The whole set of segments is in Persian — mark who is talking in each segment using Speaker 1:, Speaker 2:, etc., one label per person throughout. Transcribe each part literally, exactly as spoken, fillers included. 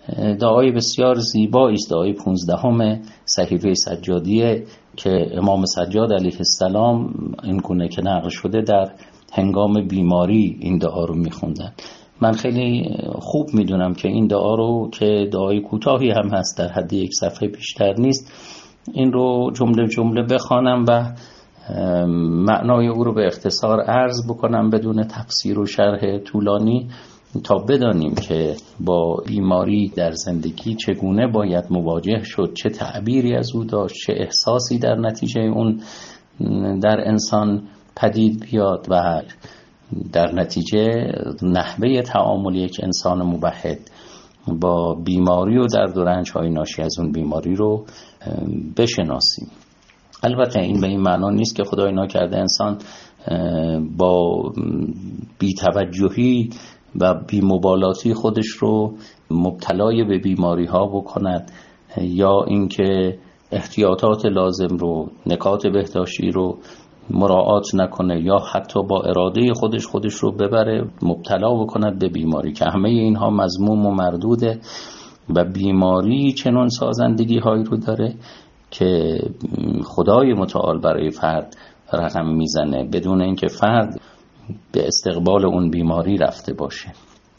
Speaker 1: دعای بسیار زیبایی است، دعای پانزدهم صحیفه سجادیه که امام سجاد علیه السلام این گونه که نقل شده در هنگام بیماری این دعا رو میخوندن. من خیلی خوب میدونم که این دعا رو که دعای کوتاهی هم هست، در حد یک صفحه بیشتر نیست، این رو جمله جمله بخوانم و معنای او رو به اختصار عرض بکنم بدون تفسیر و شرح طولانی، تا بدانیم که با بیماری در زندگی چگونه باید مواجه شد، چه تعبیری از او داشت، چه احساسی در نتیجه اون در انسان پدید بیاد و در نتیجه نحوه تعامل یک انسان موحد با بیماری و درد و رنج‌های ناشی از اون بیماری رو بشناسیم. البته این به این معنا نیست که خدای ناکرده انسان با بی‌توجهی و بی‌مبالاتی خودش رو مبتلای به بیماری ها بکند یا اینکه احتیاطات لازم رو، نکات بهداشتی رو مراعات نکنه یا حتی با اراده خودش خودش رو ببره مبتلا بکند به بیماری، که همه اینها مذموم و مردوده و بیماری چنان سازندگی هایی رو داره که خدای متعال برای فرد رقم میزنه بدون اینکه فرد به استقبال اون بیماری رفته باشه.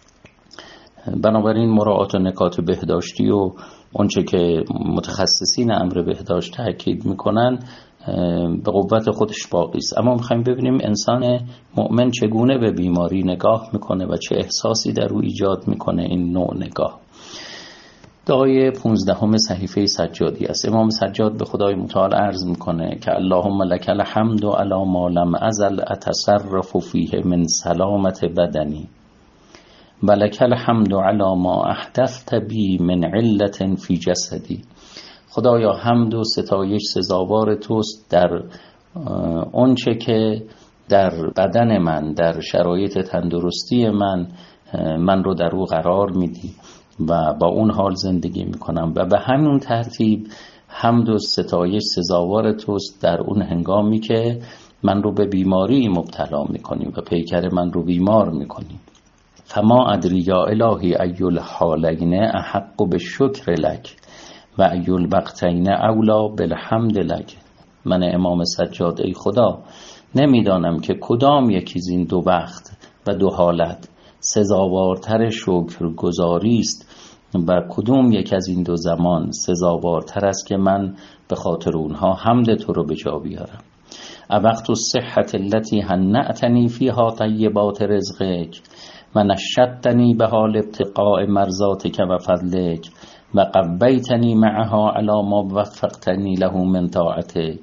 Speaker 1: بنابراین مراعات و نکات بهداشتی و اونچه که متخصصین امر بهداشت تاکید میکنن به قوت خودش باقی است. اما میخوایم ببینیم انسان مؤمن چگونه به بیماری نگاه میکنه و چه احساسی در او ایجاد میکنه این نوع نگاه. دعای پانزدهم صحیفه سجادی است. امام سجاد به خدای متعال عرض میکنه که اللهم لک الحمد علی ما لم ازل اتصرف فیه من سلامت بدنی و لک الحمد علی ما احدثت بی من علت فی جسدی. خدایا حمد و ستایش سزاوار توست در اونچه که در بدن من، در شرایط تندرستی من من رو در او قرار میدی و با اون حال زندگی میکنم و به همون ترتیب حمد و ستایش سزاوار توست در اون هنگامی که من رو به بیماری مبتلا میکنی و پیکر من رو بیمار میکنی. فما ادری یا الهی ای الحالین احق بالشکر لک و ای الوقتین اولا بالحمد لک. من امام سجاد ای خدا نمیدانم که کدام یکی از این دو وقت و دو حالت سزاوارتر شکر گزاری است و کدوم یک از این دو زمان سزاوارتر است که من به خاطر اونها حمد تو رو به جا بیارم. وقت الصحت التي هنأتنی فیها طیبات رزقک و نشدتنی به حال ابتقاء مرضاتک و فضلک و قویتنی معها علی ما وفقتنی له من طاعتک.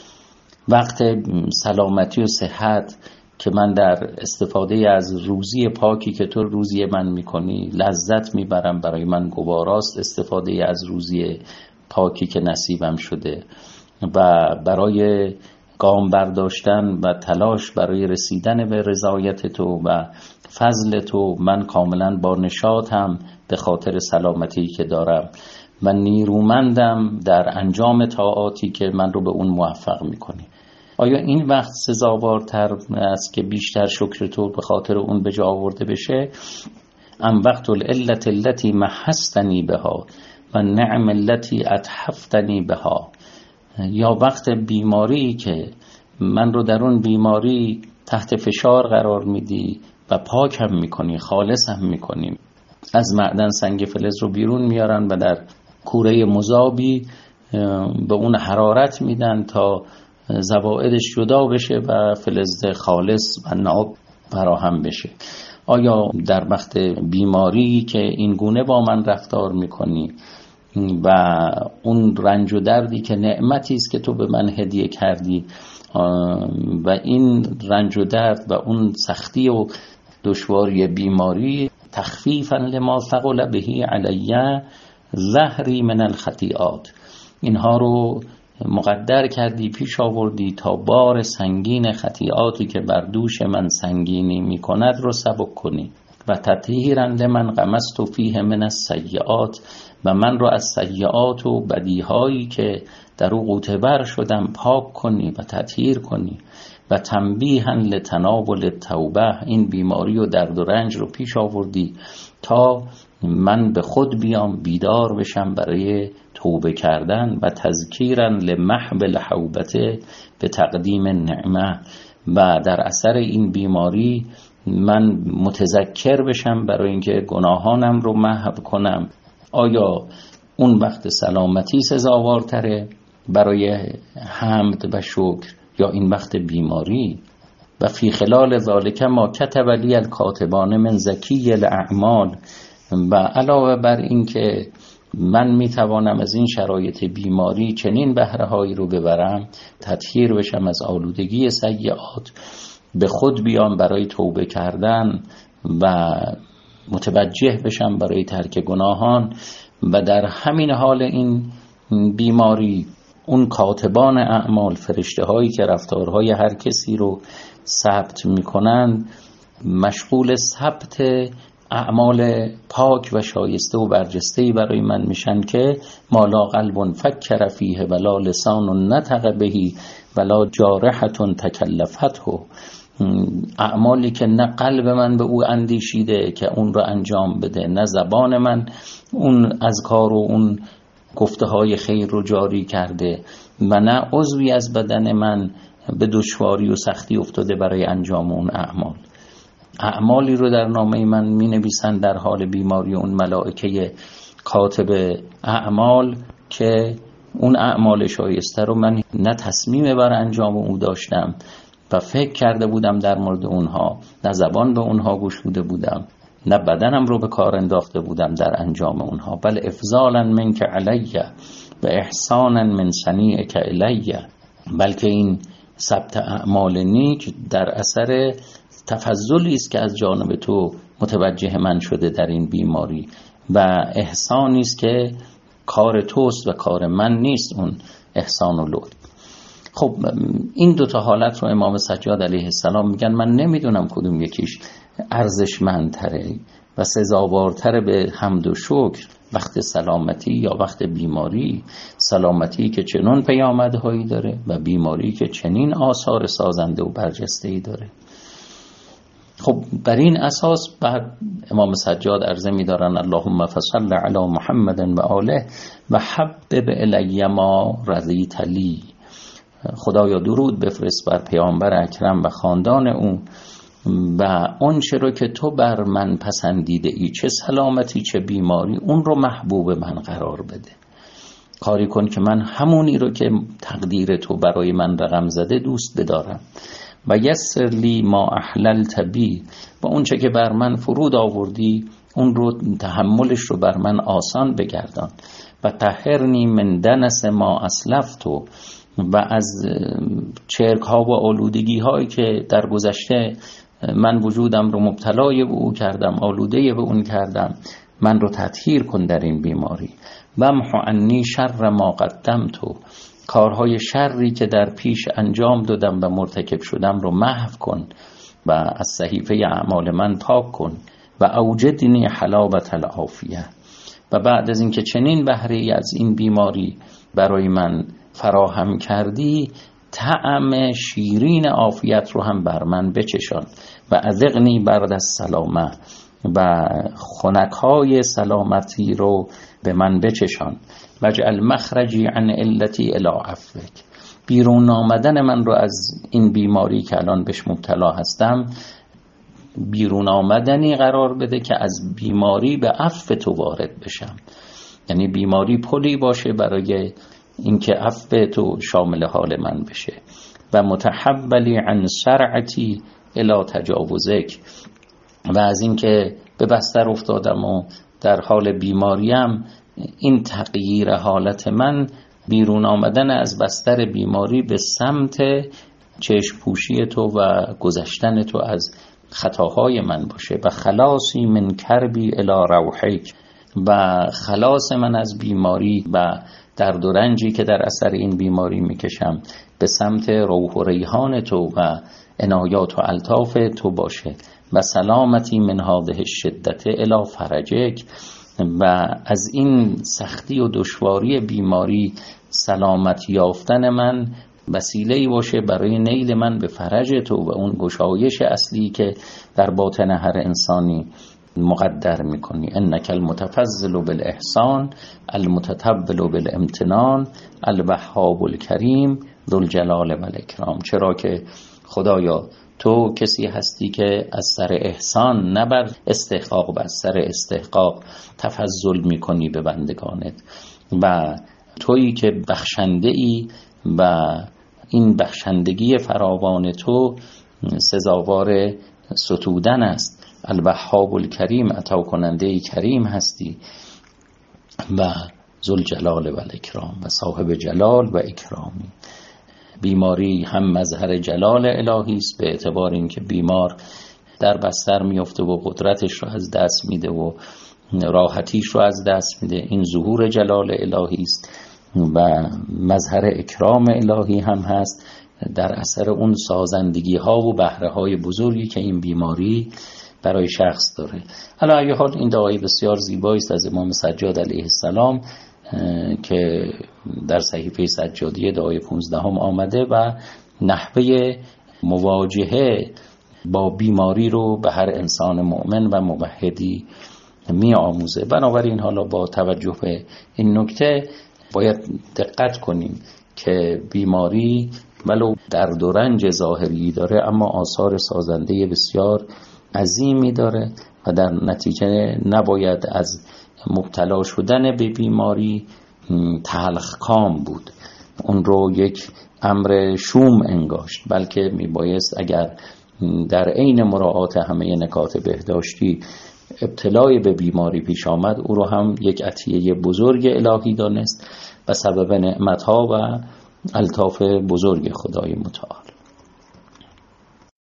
Speaker 1: وقت سلامتی و صحت که من در استفاده از روزی پاکی که تو روزی من میکنی لذت میبرم، برای من گواراست استفاده از روزی پاکی که نصیبم شده و برای گام برداشتن و تلاش برای رسیدن به رضایت تو و فضل تو من کاملا با نشاطم به خاطر سلامتی که دارم و نیرومندم در انجام طاعاتی که من رو به اون موفق میکنی. آیا این وقت سزاوارتر است که بیشتر شکر تو به خاطر اون به جا آورده بشه؟ ام وقت العلت التي محستنی بها و نعم التي اتحفتنی بها، یا وقت بیماری که من رو در اون بیماری تحت فشار قرار میدی و پاک هم میکنی، خالص هم میکنی، از معدن سنگ فلز رو بیرون میارن و در کوره مذابی به اون حرارت میدن تا زوائدش جدا بشه و فلز خالص و ناب فراهم بشه. آیا در وقت بیماری که این گونه با من رفتار میکنی و اون رنج و دردی که نعمتی است که تو به من هدیه کردی و این رنج و درد و اون سختی و دشواری بیماری تخفیفا لما ثقل به علی ظهری من الخطیئات، اینها رو مقدر کردی، پیش آوردی تا بار سنگین خطیئاتی که بر دوش من سنگینی می کند رو سبک کنی و تطهیرا لمن غمست فیه من السیئات، و من رو از سیئات و بدیهایی که در او غوطه‌ور شدم پاک کنی و تطهیر کنی و تنبیها لتناول التوبه، این بیماری و درد و رنج رو پیش آوردی تا من به خود بیام بیدار بشم برای توبه کردن و تذکیرا لمحو الحوبته به تقدیم نعمه، و در اثر این بیماری من متذکر بشم برای اینکه گناهانم رو محو کنم. آیا اون وقت سلامتی سزاوارتره برای حمد و شکر یا این وقت بیماری؟ و فی خلال ذالک ما کتب لی الکاتبان من زکی الاعمال، و علاوه بر این که من میتوانم از این شرایط بیماری چنین بهره هایی رو ببرم، تطهیر بشم از آلودگی سیئات، به خود بیام برای توبه کردن و متوجه بشم برای ترک گناهان، و در همین حال این بیماری اون کاتبان اعمال، فرشته هایی که رفتارهای هر کسی رو ثبت میکنن، مشغول ثبت اعمال پاک و شایسته و برجسته‌ای برای من میشن که مالا قلب فکر فیه ولا لسان نطق بهی ولا جارحه تکلفته، اعمالی که نه قلب من به او اندیشیده که اون رو انجام بده، نه زبان من اون اذکار و اون گفته های خیر رو جاری کرده، و نه عضوی از بدن من به دشواری و سختی افتاده برای انجام اون اعمال. اعمالی رو در نامه من می نویسن در حال بیماری اون ملائکه کاتب اعمال که اون اعمال شایسته رو من نه تصمیم بر انجام او داشتم و فکر کرده بودم در مورد اونها، نه زبان به اونها گشوده بودم، نه بدنم رو به کار انداخته بودم در انجام اونها، بل افضالا منک علیه و احسانا من صنیعک الیه، بلکه این ثبت اعمال نیک در اثر تفضلی است که از جانب تو متوجه من شده در این بیماری، و احسانی است که کار توست و کار من نیست اون احسان و لطف. خب این دو تا حالت رو امام سجاد علیه السلام میگن من نمیدونم کدوم یکیش ارزشمندتره و سزاوارتره به حمد و شکر، وقت سلامتی یا وقت بیماری. سلامتی که چنون پیامدهایی داره و بیماری که چنین آثار سازنده و برجسته‌ای داره. خب بر این اساس بعد امام سجاد عرضه می دارن اللهم فصل علی محمد و آله و حبب الی ما رضیت لی، خدایا درود بفرست بر پیامبر اکرم و خاندان او و اون چه رو که تو بر من پسندیده ای، چه سلامتی چه بیماری، اون رو محبوب من قرار بده. کاری کن که من همونی رو که تقدیر تو برای من رقم زده دوست بدارم. و یسر لی ما احللت بی، و اون چه که بر من فرود آوردی اون رو تحملش رو بر من آسان بگردان. و طهرنی من دنس ما اسلفتو، و از چرک ها و آلودگی هایی که در گذشته من وجودم رو مبتلای به او کردم، آلوده به اون کردم، من رو تطهیر کن در این بیماری. و محو عنی شر ما قدمتو، کارهای شری که در پیش انجام دادم و مرتکب شدم رو محو کن و از صحیفه اعمال من پاک کن. و اوجدنی حلاوت العافیه، و بعد از اینکه چنین بهره از این بیماری برای من فراهم کردی، طعم شیرین عافیت رو هم بر من بچشان. و اذقنی برد السلامه، و خنک‌های سلامتی رو به من بچشان. وجعل مخرجی عن علتی الی عفوک، بیرون آمدن من رو از این بیماری که الان بهش مبتلا هستم بیرون آمدنی قرار بده که از بیماری به عفو تو وارد بشم، یعنی بیماری پلی باشه برای اینکه عفو تو شامل حال من بشه. و متحولی عن سرعتی الی تجاوزک، و از اینکه به بستر افتادم و در حال بیماریم، این تغییر حالت من بیرون آمدن از بستر بیماری به سمت چشم پوشی تو و گذشتن تو از خطاهای من باشه. و خلاصی من کربی الی روحک، و خلاص من از بیماری و درد و رنجی که در اثر این بیماری میکشم به سمت روح و ریحان تو و عنایات و الطاف تو باشه. و سلامتی من هذه الشدت الی فرجک، و از این سختی و دشواری بیماری سلامت یافتن من وسیله‌ای باشه برای نیل من به فرج تو و اون گشایش اصلی که در باطن هر انسانی مقدر میکنی. انک المتفضل بالاحسان المتتبل بالامتنان الوهاب الکریم ذوالجلال و الاکرام. چرا که خدایا تو کسی هستی که از سر احسان نه بر استحقاق، بر سر استحقاق تفضل میکنی به بندگانت و تویی که بخشنده ای و این بخشندگی فراوان تو سزاوار ستودن است. الوهاب الکریم، عطا کننده کریم هستی و ذوالجلال و الاکرام و صاحب جلال و اکرامی. بیماری هم مظهر جلال الهی است به اعتبار اینکه بیمار در بستر میفته و قدرتش رو از دست میده و راحتیش رو از دست میده. این ظهور جلال الهی است و مظهر اکرام الهی هم هست در اثر اون سازندگی ها و بهره های بزرگی که این بیماری برای شخص داره. حالا اگه حال این دعای بسیار زیبایی است از امام سجاد علیه السلام که در صحیفه سجادیه دعای پونزدهم آمده و نحوه مواجهه با بیماری رو به هر انسان مؤمن و موحدی می آموزه. بنابراین حالا با توجه به این نکته باید دقت کنیم که بیماری ولو درد و رنج ظاهری داره اما آثار سازنده بسیار عظیمی داره و در نتیجه نباید از مبتلا شدن به بیماری تلخکام بود، اون رو یک امر شوم انگاشت، بلکه میبایست اگر در عین مراعات همه نکات بهداشتی ابتلای به بیماری پیش آمد او رو هم یک عطیه بزرگ الهی دانست و سبب نعمتها و الطاف بزرگ خدای متعال.